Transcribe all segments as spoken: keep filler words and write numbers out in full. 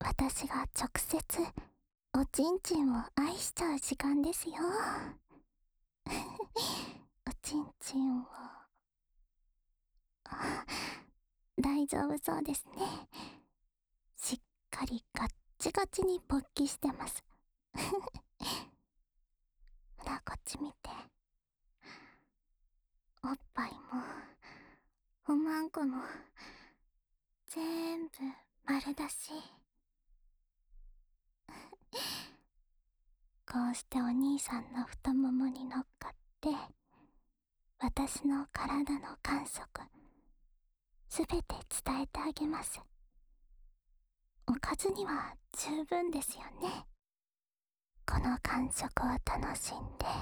私が直接おちんちんを愛しちゃう時間ですよ。おちんちんをあ大丈夫そうですね。しっかりガッチガチに勃起してます。ほらこっち見て。おっぱいもおまんこも全部丸だし。こうしてお兄さんの太ももに乗っかって私の体の感触すべて伝えてあげます。おかずには十分ですよね。この感触を楽しんで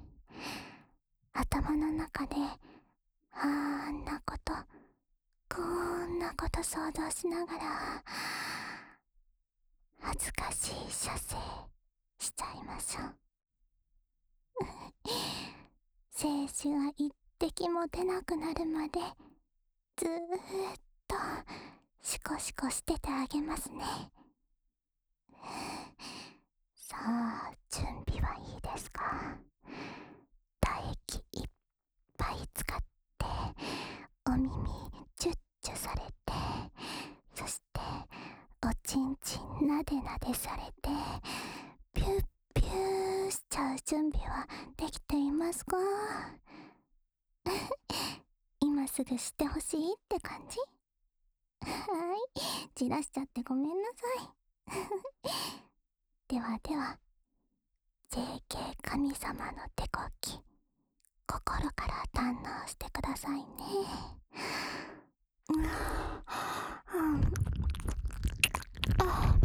頭の中であんなことこんなこと想像しながら恥ずかしい射精しちゃいましょう。精子が一滴も出なくなるまでずーっとシコシコしててあげますね。さあ準備はいいですか？唾液いっぱい使ってお耳チュッチュされて、そしておちんちんなでなでされてピュッピューしちゃう準備はできていますか？今すぐしてほしいって感じ？はーい、じらしちゃってごめんなさい。ではでは ジェーケー 神様の手こき心から堪能してくださいね。うん、うん、ああ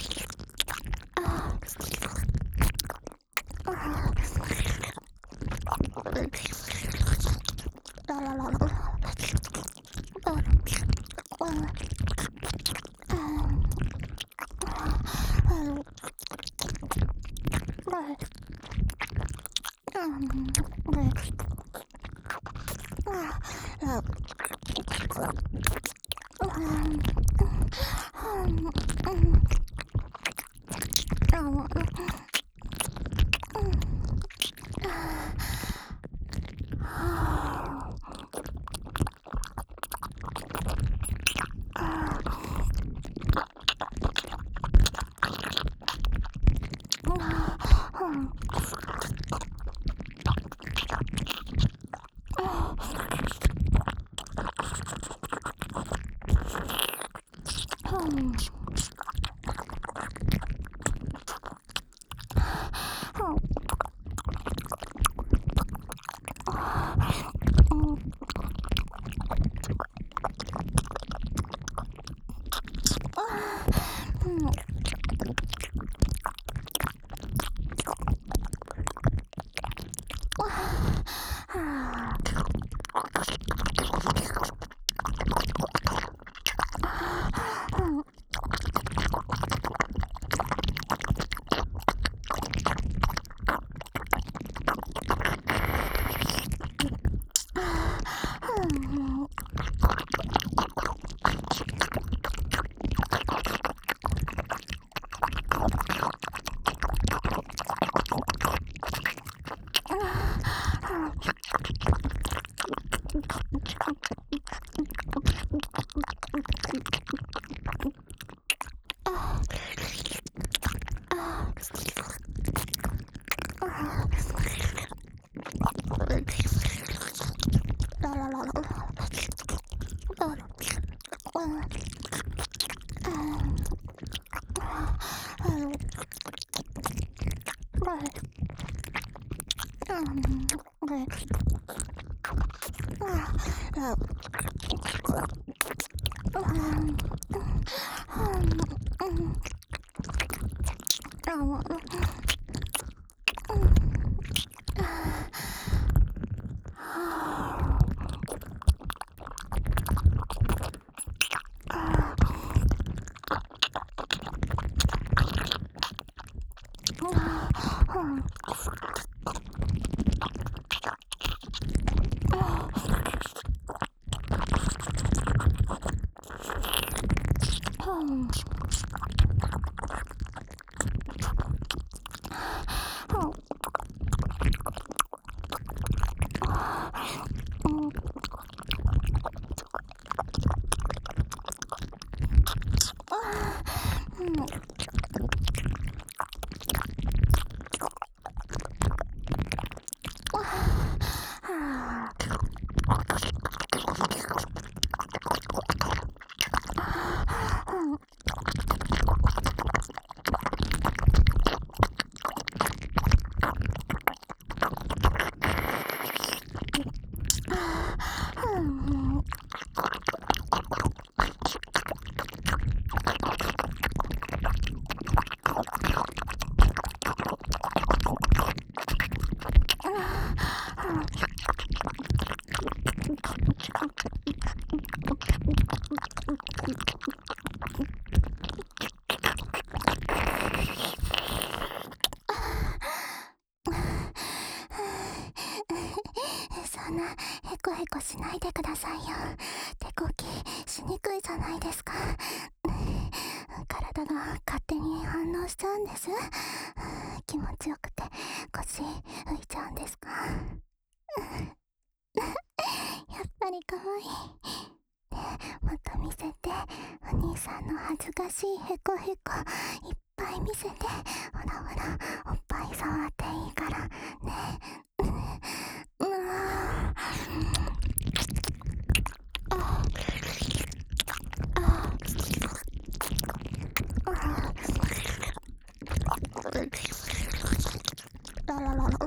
ララララそんなヘコヘコしないでくださいよ。手こきしにくいじゃないですか。体が勝手に反応しちゃうんです。気持ちよくて腰浮いちゃうんですか。やっぱり可愛い。ね、もっと見せて。お兄さんの恥ずかしいヘコヘコいっぱい見せて。ほらほら、おっぱい触っていいからね。うわあああララララ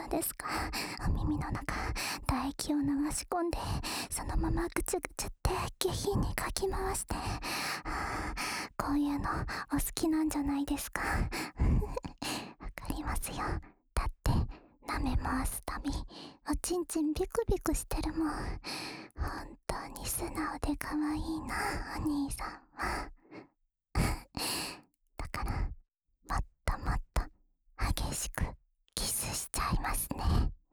夫ですか？お耳の中、唾液を流し込んで、そのままぐちゅぐちゅって下品にかき回して、はあ、こういうのお好きなんじゃないですか？わかりますよ。だって舐め回すたびおちんちんビクビクしてるもん。本当に素直で可愛いな、お兄さんは。だからもっともっと激しくキスしちゃいますね。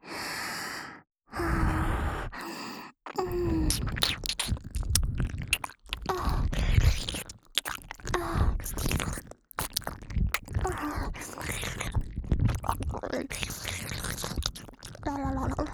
はあ、うん。ああああラララララ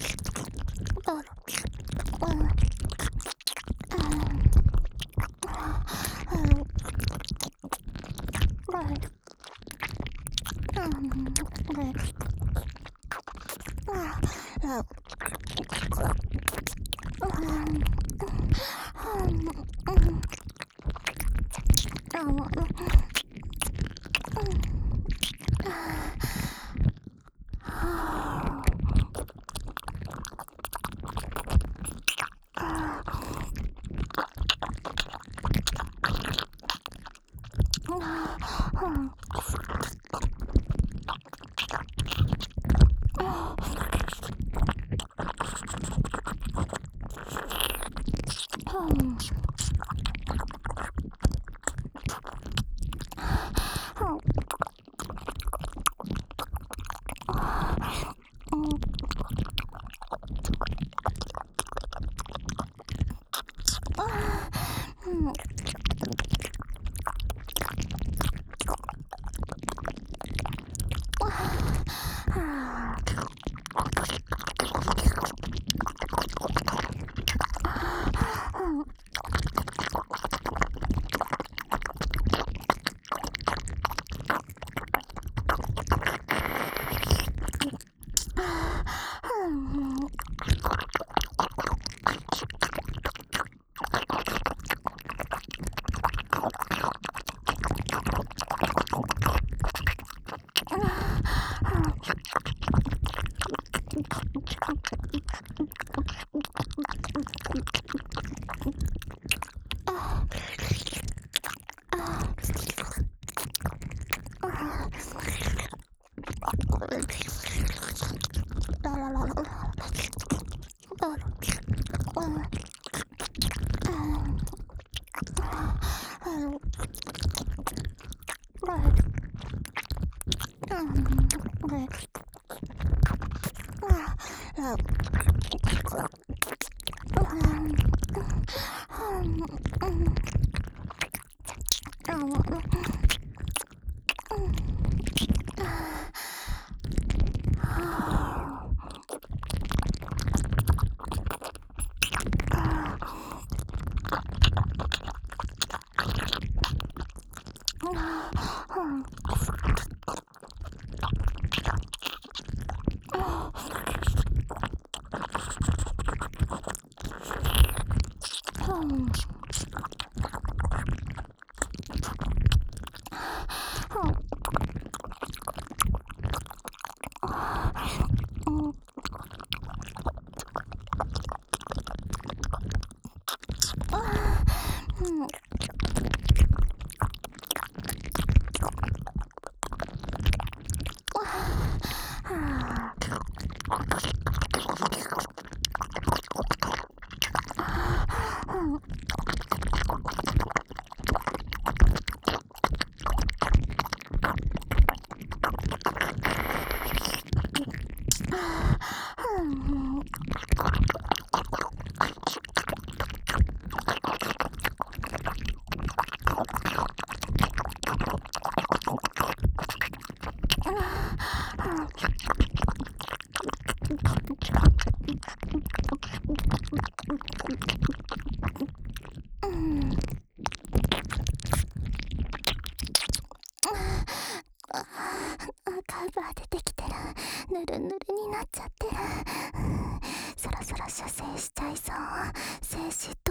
ぬるぬるになっちゃってる。そろそろ射精しちゃいそう。精子ド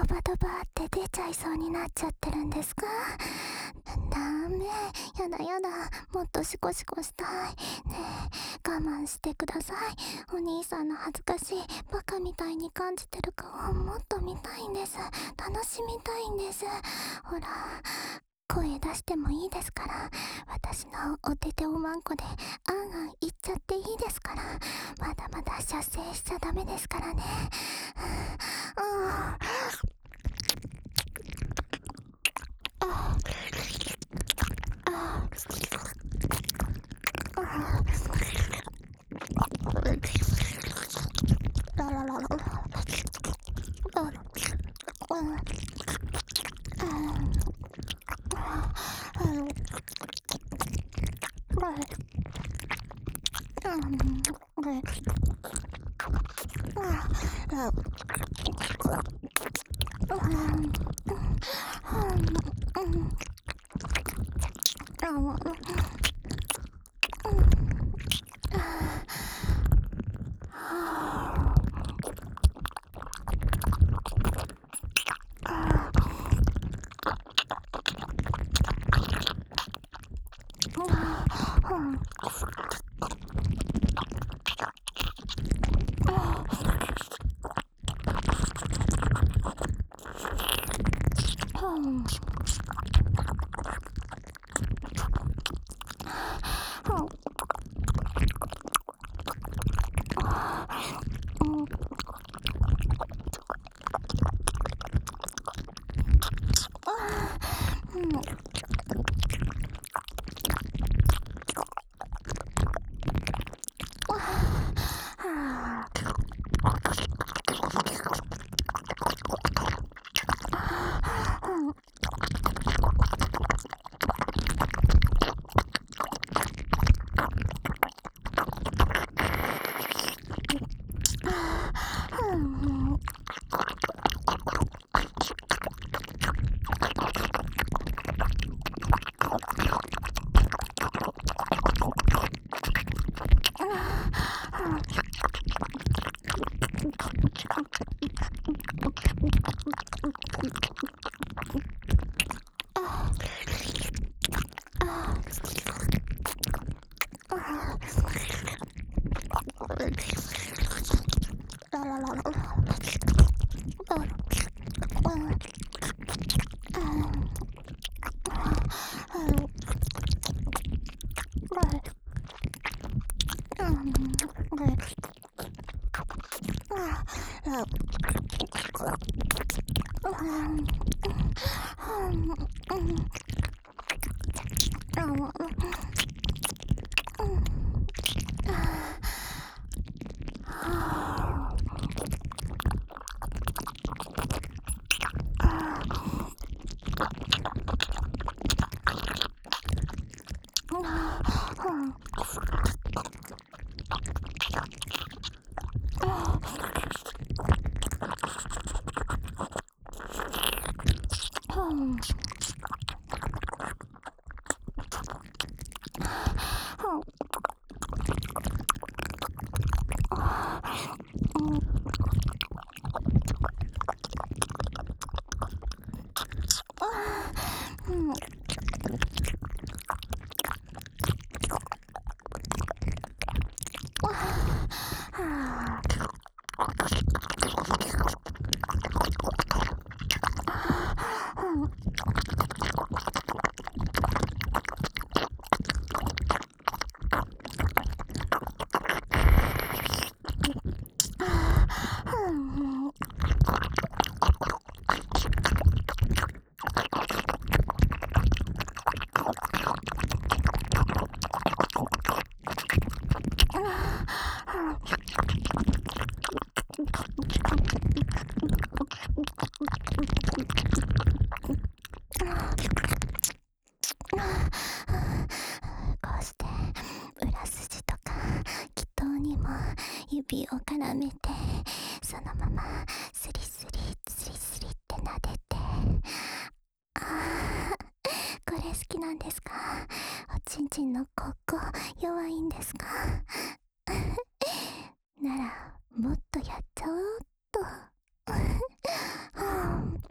バドバって出ちゃいそうになっちゃってるんですか？ダメ、やだやだ、もっとシコシコしたい。ねえ、我慢してください。お兄さんの恥ずかしいバカみたいに感じてる顔をもっと見たいんです。楽しみたいんです。ほら、声出してもいいですから、私のお手手おまんこであんあん言っちゃっていいですから、まだまだ射精しちゃダメですからね。うんあああラララララ指を絡めて、そのままスリスリスリスリって撫でて、あー、これ好きなんですか？おちんちんのここ弱いんですか？ならもっとやっちゃおうっと。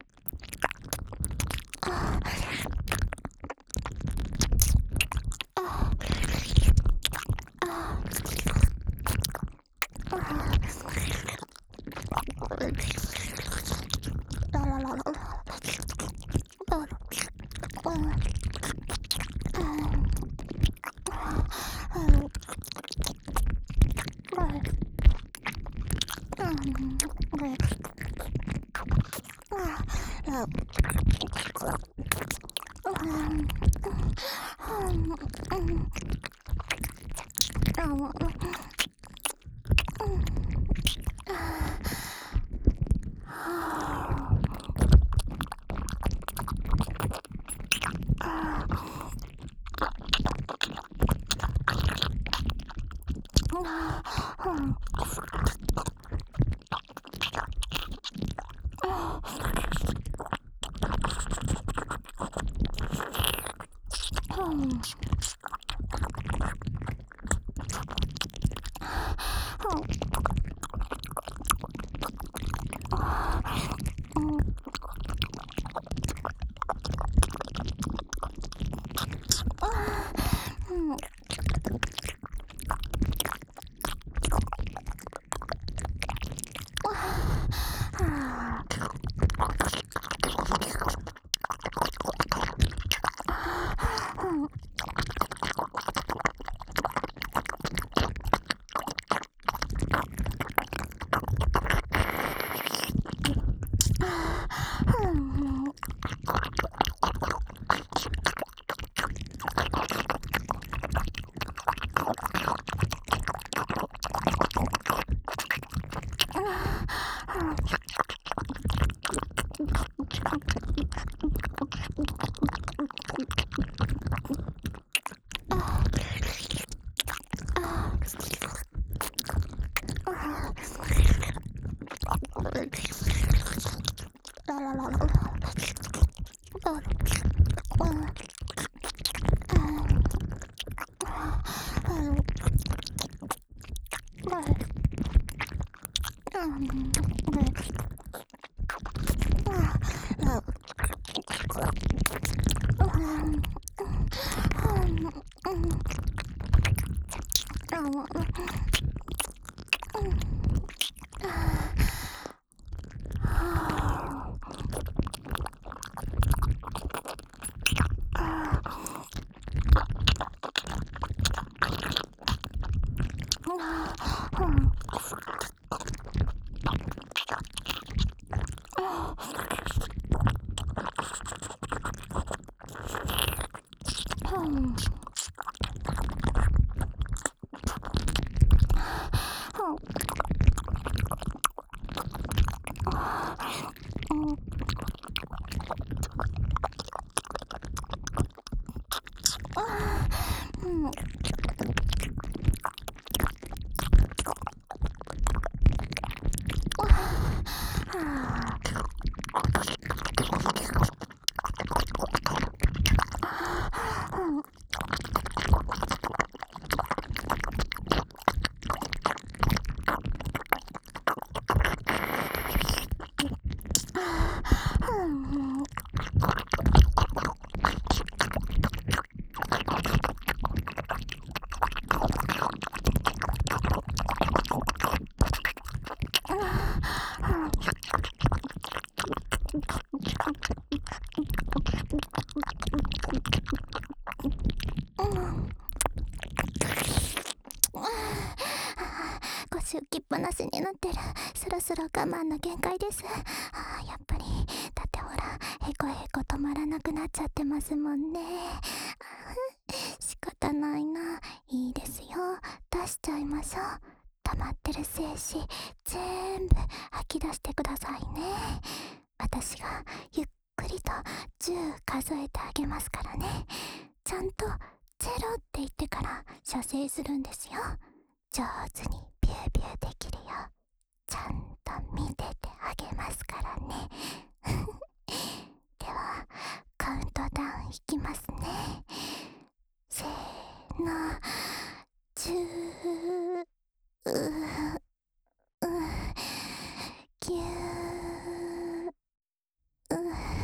腰浮きっぱなしになってる。そろそろ我慢の限界です。あーやっぱりだってほら、へこへこ止まらなくなっちゃってますもんね。仕方ないな。いいですよ、出しちゃいましょう。溜まってる精子全部吐き出してくださいね。私がゆっくりとじゅう数えてあげますからね。ちゃんとゼロって言ってから射精するんですよ。上手にビュービューできるよ。ちゃんと見ててあげますからね。ではカウントダウンいきますね。せーの、じゅう、ううぎゅー、う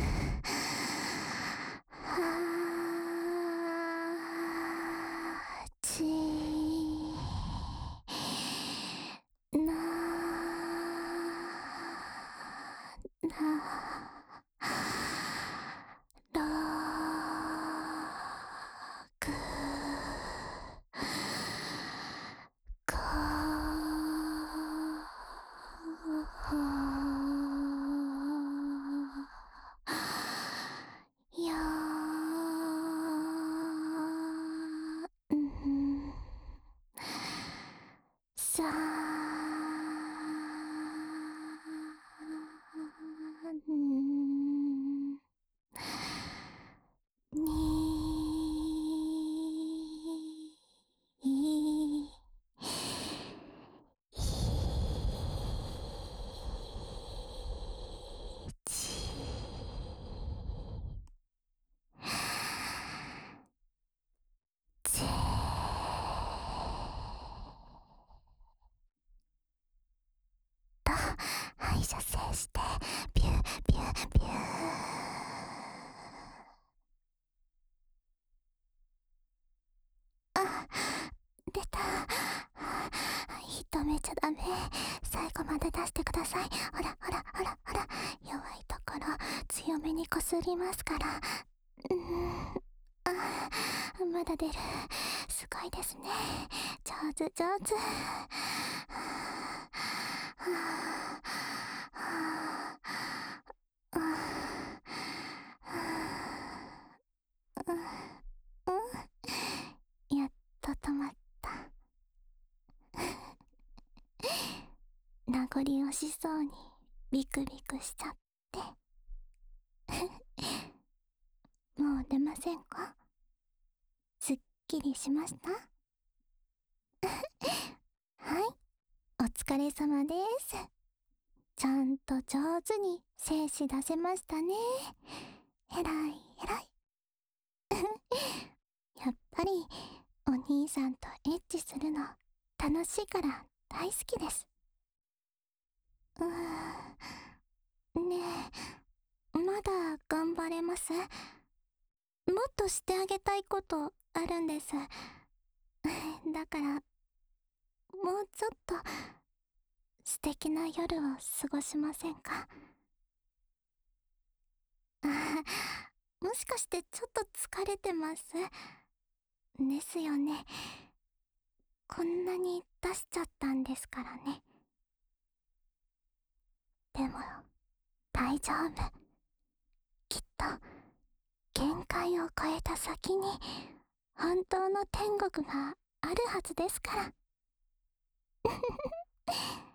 はち、なろく、ご、 じゃーんにぜとはい射精してビュービュービュー。あ、出た。止めちゃダメ。最後まで出してください。ほらほらほらほら、弱いところ強めにこすりますから。うーん、あ、まだ出る。すごいですね。上手上手。やっと止まった。名残惜しそうにビクビクしちゃって。もう出ませんか？すっきりしました？はい、お疲れ様です。ちゃんと上手に精子出せましたね。えらいえらい。やっぱりお兄さんとエッチするの楽しいから大好きです。うーん、ねえ、まだ頑張れます？もっとしてあげたいことあるんです。だからもうちょっと素敵な夜を過ごしませんか？あー、もしかしてちょっと疲れてます？ですよね。こんなに出しちゃったんですからね。でも大丈夫。きっと限界を超えた先に本当の天国があるはずですから。